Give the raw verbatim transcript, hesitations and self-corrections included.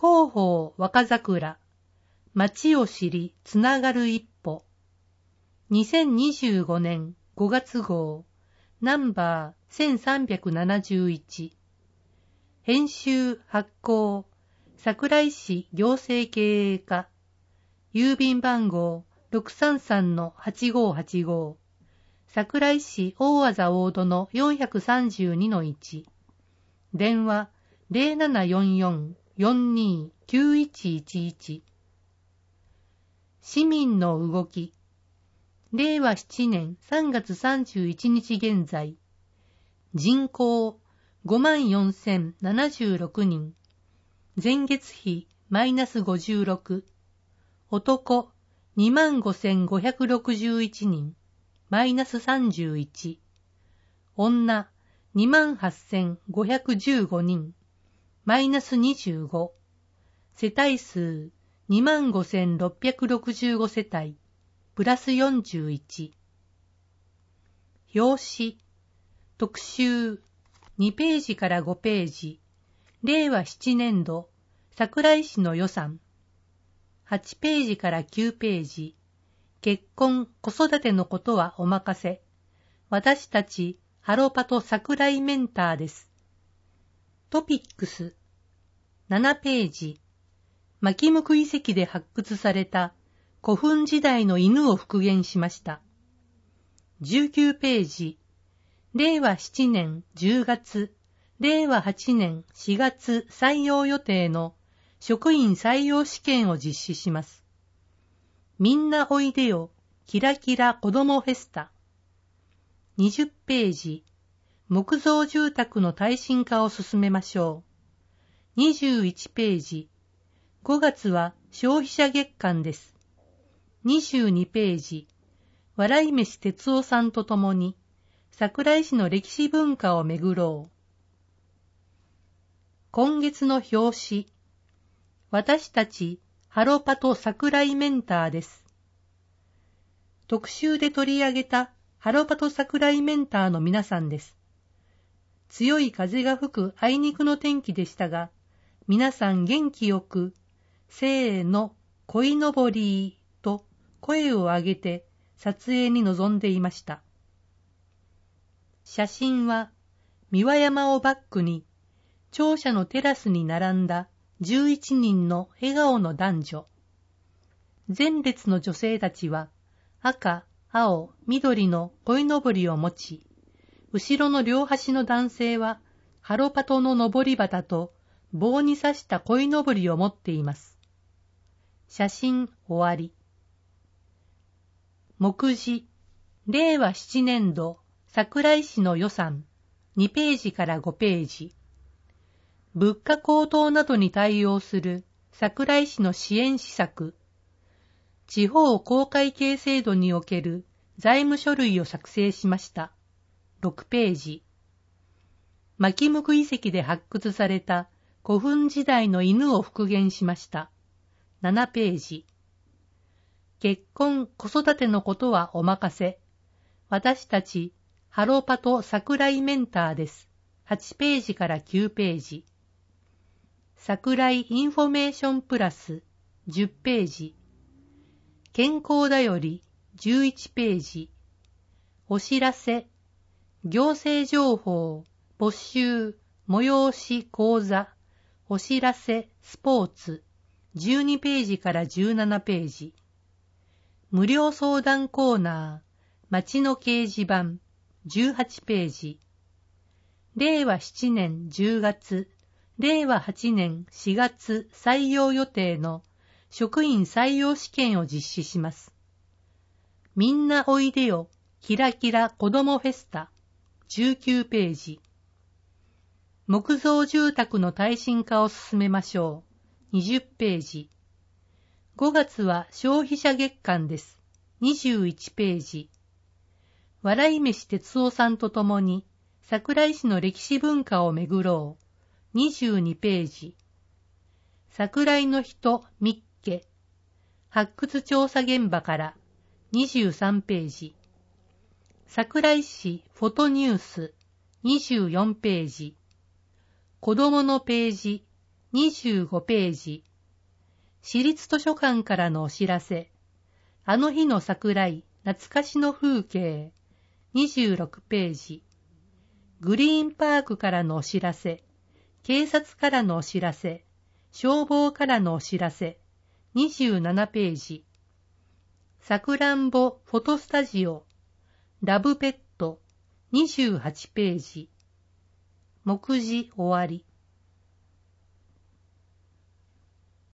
広報若桜、町を知りつながる一歩。にせんにじゅうごねんごがつ号、ナンバーせんさんびゃくななじゅういち。編集発行、桜井市行政経営課。郵便番号 ろくさんさんのはちごーはちご。桜井市大字大戸のよんひゃくさんじゅうにのいち。電話 ゼロななよんよん よんにー きゅういちいちいち。市民の動き。れいわななねんさんがつさんじゅういちにち現在。人口 ごまんよんせんななじゅうろくにん。前月比マイナスごじゅうろく。男 にまんごせんごひゃくろくじゅういちにん。マイナスさんじゅういち。女 にまんはっせんごひゃくじゅうごにん。マイナスにじゅうご。世帯数 にまんごせんろっぴゃくろくじゅうご 世帯。プラスよんじゅういち。表紙。特集。にページからごページ。れいわななねんど、桜井市の予算。はちページからきゅうページ。結婚、子育てのことはお任せ。私たち、ハロパト桜井メンターです。トピックス。ななページ。牧向遺跡で発掘された古墳時代の犬を復元しました。じゅうきゅうページ。れいわななねんじゅうがつ、れいわはちねんしがつ採用予定の職員採用試験を実施します。みんなおいでよ、キラキラ子どもフェスタ。にじゅうページ。木造住宅の耐震化を進めましょう。にじゅういちページ。ごがつは消費者月間です。にじゅうにページ。笑い飯哲夫さんと共に桜井市の歴史文化を巡ろう。今月の表紙。私たちハロパト桜井メンターです。特集で取り上げたハロパト桜井メンターの皆さんです。強い風が吹くあいにくの天気でしたが、皆さん元気よく、せーの、鯉のぼりーと声を上げて撮影に臨んでいました。写真は、三輪山をバックに、庁舎のテラスに並んだじゅういちにんの笑顔の男女。前列の女性たちは、赤、青、緑の鯉のぼりを持ち、後ろの両端の男性は、ハロパトののぼり旗と棒に刺した鯉のぼりを持っています。写真終わり。目次。れいわななねんど桜井市の予算。にページからごページ。物価高騰などに対応する桜井市の支援施策。地方公会計制度における財務書類を作成しました。ろくページ。牧向遺跡で発掘された古墳時代の犬を復元しました。ななページ。結婚、子育てのことはお任せ。私たち、ハロパト桜井メンターです。はちページからきゅうページ。桜井インフォメーションプラスじゅうページ。健康だよりじゅういちページ。お知らせ、行政情報、募集、催し講座、お知らせ、スポーツ、じゅうにページからじゅうななページ。無料相談コーナー、町の掲示板、じゅうはちページ。れいわななねんじゅうがつ、れいわはちねんしがつ採用予定の職員採用試験を実施します。みんなおいでよ、キラキラ子どもフェスタ、じゅうきゅうページ。木造住宅の耐震化を進めましょう。にじゅうページ。ごがつは消費者月間です。にじゅういちページ。笑い飯哲夫さんと共に桜井市の歴史文化を巡ろう。にじゅうにページ。桜井の人ミッケ。発掘調査現場からにじゅうさんページ。桜井市フォトニュースにじゅうよんページ。子どものページにじゅうごページ。市立図書館からのお知らせ。あの日の桜井、懐かしの風景。にじゅうろくページ。グリーンパークからのお知らせ。警察からのお知らせ。消防からのお知らせ。にじゅうななページ。さくらんぼフォトスタジオ。ラブペット。にじゅうはちページ。目次終わり。